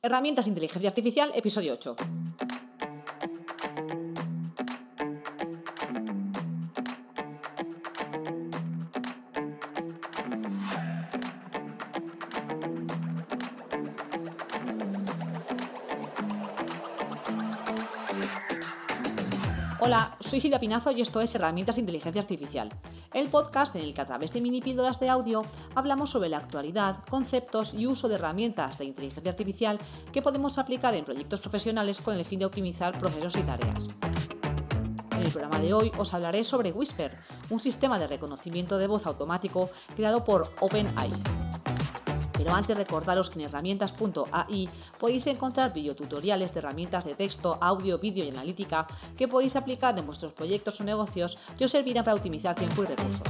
Herramientas de inteligencia artificial, episodio 8. Hola, soy Silvia Pinazo y esto es Herramientas de Inteligencia Artificial, el podcast en el que a través de mini píldoras de audio hablamos sobre la actualidad, conceptos y uso de herramientas de inteligencia artificial que podemos aplicar en proyectos profesionales con el fin de optimizar procesos y tareas. En el programa de hoy os hablaré sobre Whisper, un sistema de reconocimiento de voz automático creado por OpenAI. Pero antes recordaros que en herramientas.ai podéis encontrar videotutoriales de herramientas de texto, audio, vídeo y analítica que podéis aplicar en vuestros proyectos o negocios que os servirán para optimizar tiempo y recursos.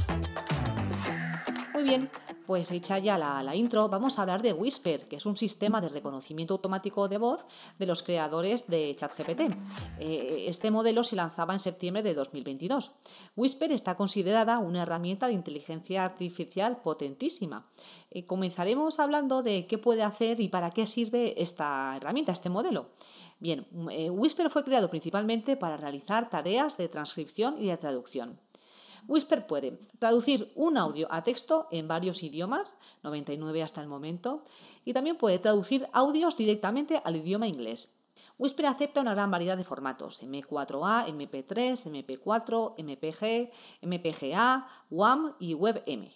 Muy bien, pues hecha ya la intro, vamos a hablar de Whisper, que es un sistema de reconocimiento automático de voz de los creadores de ChatGPT. Este modelo se lanzaba en septiembre de 2022. Whisper está considerada una herramienta de inteligencia artificial potentísima. Comenzaremos hablando de qué puede hacer y para qué sirve esta herramienta, este modelo. Bien, Whisper fue creado principalmente para realizar tareas de transcripción y de traducción. Whisper puede traducir un audio a texto en varios idiomas, 99 hasta el momento, y también puede traducir audios directamente al idioma inglés. Whisper acepta una gran variedad de formatos: M4A, MP3, MP4, MPG, MPGA, WAM y WebM.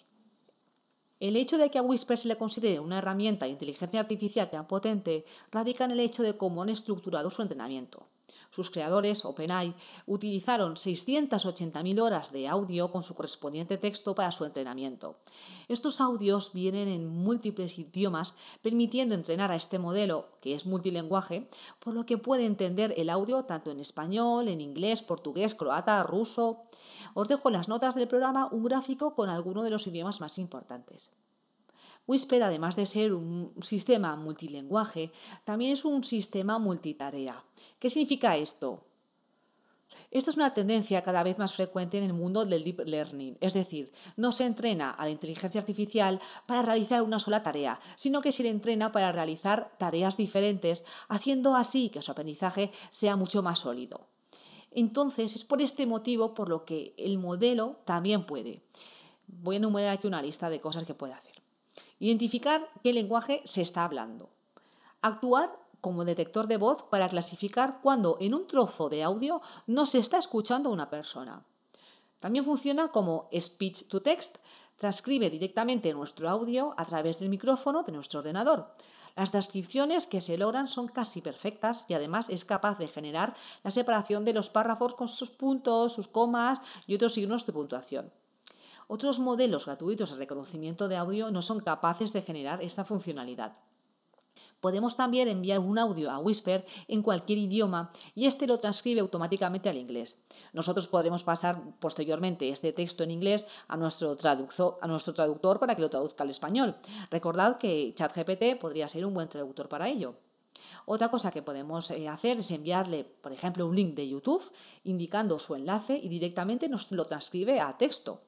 El hecho de que a Whisper se le considere una herramienta de inteligencia artificial tan potente radica en el hecho de cómo han estructurado su entrenamiento. Sus creadores, OpenAI, utilizaron 680.000 horas de audio con su correspondiente texto para su entrenamiento. Estos audios vienen en múltiples idiomas, permitiendo entrenar a este modelo, que es multilingüe, por lo que puede entender el audio tanto en español, en inglés, portugués, croata, ruso. Os dejo en las notas del programa un gráfico con algunos de los idiomas más importantes. Whisper, además de ser un sistema multilingüe, también es un sistema multitarea. ¿Qué significa esto? Esta es una tendencia cada vez más frecuente en el mundo del deep learning, es decir, no se entrena a la inteligencia artificial para realizar una sola tarea, sino que se le entrena para realizar tareas diferentes, haciendo así que su aprendizaje sea mucho más sólido. Entonces, es por este motivo por lo que el modelo también puede. Voy a enumerar aquí una lista de cosas que puede hacer. Identificar qué lenguaje se está hablando. Actuar como detector de voz para clasificar cuando en un trozo de audio no se está escuchando a una persona. También funciona como speech to text. Transcribe directamente nuestro audio a través del micrófono de nuestro ordenador. Las transcripciones que se logran son casi perfectas y además es capaz de generar la separación de los párrafos con sus puntos, sus comas y otros signos de puntuación. Otros modelos gratuitos de reconocimiento de audio no son capaces de generar esta funcionalidad. Podemos también enviar un audio a Whisper en cualquier idioma y este lo transcribe automáticamente al inglés. Nosotros podremos pasar posteriormente este texto en inglés a nuestro traductor para que lo traduzca al español. Recordad que ChatGPT podría ser un buen traductor para ello. Otra cosa que podemos hacer es enviarle, por ejemplo, un link de YouTube indicando su enlace y directamente nos lo transcribe a texto.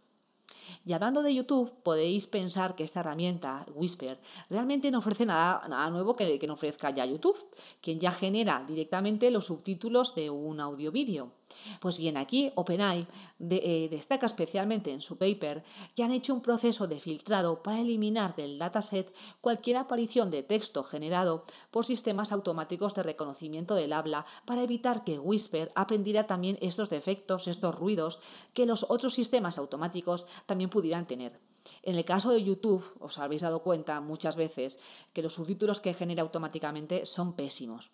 Y hablando de YouTube, podéis pensar que esta herramienta, Whisper, realmente no ofrece nada nuevo que no ofrezca ya YouTube, quien ya genera directamente los subtítulos de un audio-vídeo. Pues bien, aquí OpenAI destaca especialmente en su paper que han hecho un proceso de filtrado para eliminar del dataset cualquier aparición de texto generado por sistemas automáticos de reconocimiento del habla para evitar que Whisper aprendiera también estos defectos, estos ruidos que los otros sistemas automáticos también pudieran tener. En el caso de YouTube, os habréis dado cuenta muchas veces que los subtítulos que genera automáticamente son pésimos.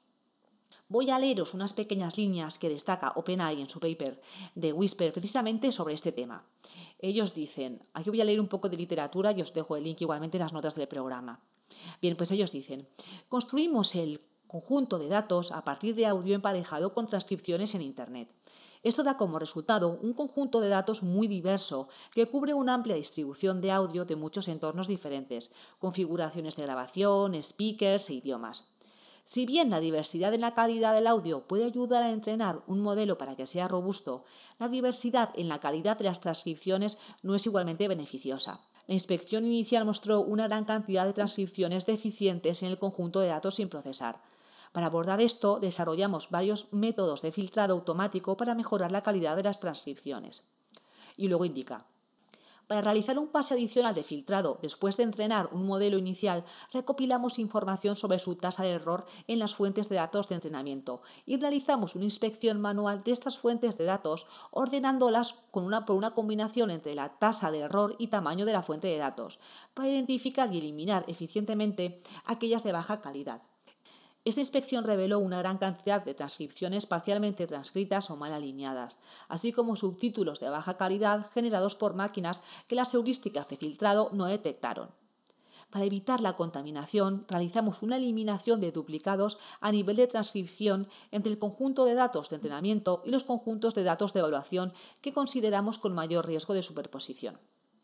Voy a leeros unas pequeñas líneas que destaca OpenAI en su paper de Whisper precisamente sobre este tema. Ellos dicen, aquí voy a leer un poco de literatura y os dejo el link igualmente en las notas del programa. Bien, pues ellos dicen, construimos el conjunto de datos a partir de audio emparejado con transcripciones en Internet. Esto da como resultado un conjunto de datos muy diverso que cubre una amplia distribución de audio de muchos entornos diferentes, configuraciones de grabación, speakers e idiomas. Si bien la diversidad en la calidad del audio puede ayudar a entrenar un modelo para que sea robusto, la diversidad en la calidad de las transcripciones no es igualmente beneficiosa. La inspección inicial mostró una gran cantidad de transcripciones deficientes en el conjunto de datos sin procesar. Para abordar esto, desarrollamos varios métodos de filtrado automático para mejorar la calidad de las transcripciones. Y luego indica: para realizar un pase adicional de filtrado después de entrenar un modelo inicial, recopilamos información sobre su tasa de error en las fuentes de datos de entrenamiento y realizamos una inspección manual de estas fuentes de datos, ordenándolas por una combinación entre la tasa de error y tamaño de la fuente de datos, para identificar y eliminar eficientemente aquellas de baja calidad. Esta inspección reveló una gran cantidad de transcripciones parcialmente transcritas o mal alineadas, así como subtítulos de baja calidad generados por máquinas que las heurísticas de filtrado no detectaron. Para evitar la contaminación, realizamos una eliminación de duplicados a nivel de transcripción entre el conjunto de datos de entrenamiento y los conjuntos de datos de evaluación que consideramos con mayor riesgo de superposición.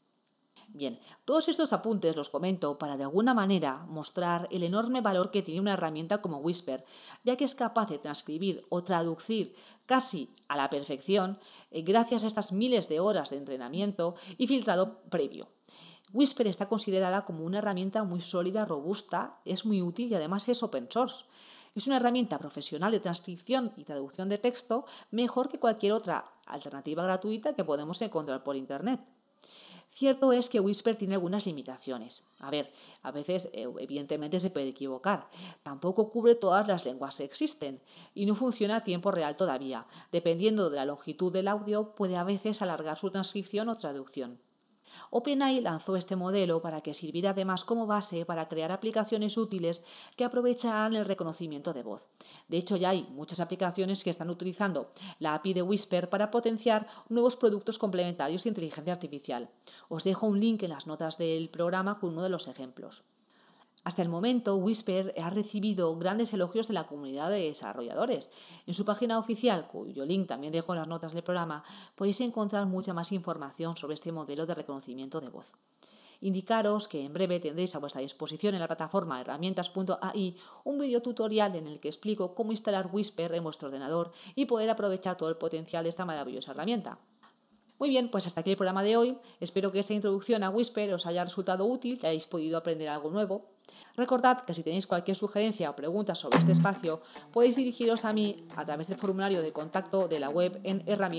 Bien, todos estos apuntes los comento para de alguna manera mostrar el enorme valor que tiene una herramienta como Whisper, ya que es capaz de transcribir o traducir casi a la perfección gracias a estas miles de horas de entrenamiento y filtrado previo. Whisper está considerada como una herramienta muy sólida, robusta, es muy útil y además es open source. Es una herramienta profesional de transcripción y traducción de texto mejor que cualquier otra alternativa gratuita que podemos encontrar por Internet. Cierto es que Whisper tiene algunas limitaciones. A veces evidentemente se puede equivocar. Tampoco cubre todas las lenguas que existen y no funciona a tiempo real todavía. Dependiendo de la longitud del audio, puede a veces alargar su transcripción o traducción. OpenAI lanzó este modelo para que sirviera además como base para crear aplicaciones útiles que aprovecharan el reconocimiento de voz. De hecho, ya hay muchas aplicaciones que están utilizando la API de Whisper para potenciar nuevos productos complementarios de inteligencia artificial. Os dejo un link en las notas del programa con uno de los ejemplos. Hasta el momento, Whisper ha recibido grandes elogios de la comunidad de desarrolladores. En su página oficial, cuyo link también dejo en las notas del programa, podéis encontrar mucha más información sobre este modelo de reconocimiento de voz. Indicaros que en breve tendréis a vuestra disposición en la plataforma herramientas.ai un video tutorial en el que explico cómo instalar Whisper en vuestro ordenador y poder aprovechar todo el potencial de esta maravillosa herramienta. Muy bien, pues hasta aquí el programa de hoy. Espero que esta introducción a Whisper os haya resultado útil, que hayáis podido aprender algo nuevo. Recordad que si tenéis cualquier sugerencia o pregunta sobre este espacio, podéis dirigiros a mí a través del formulario de contacto de la web en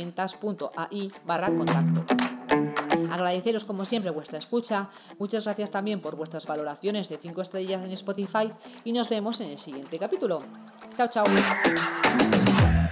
herramientas.ai/contacto. Agradeceros como siempre vuestra escucha, muchas gracias también por vuestras valoraciones de 5 estrellas en Spotify y nos vemos en el siguiente capítulo. Chao, chao.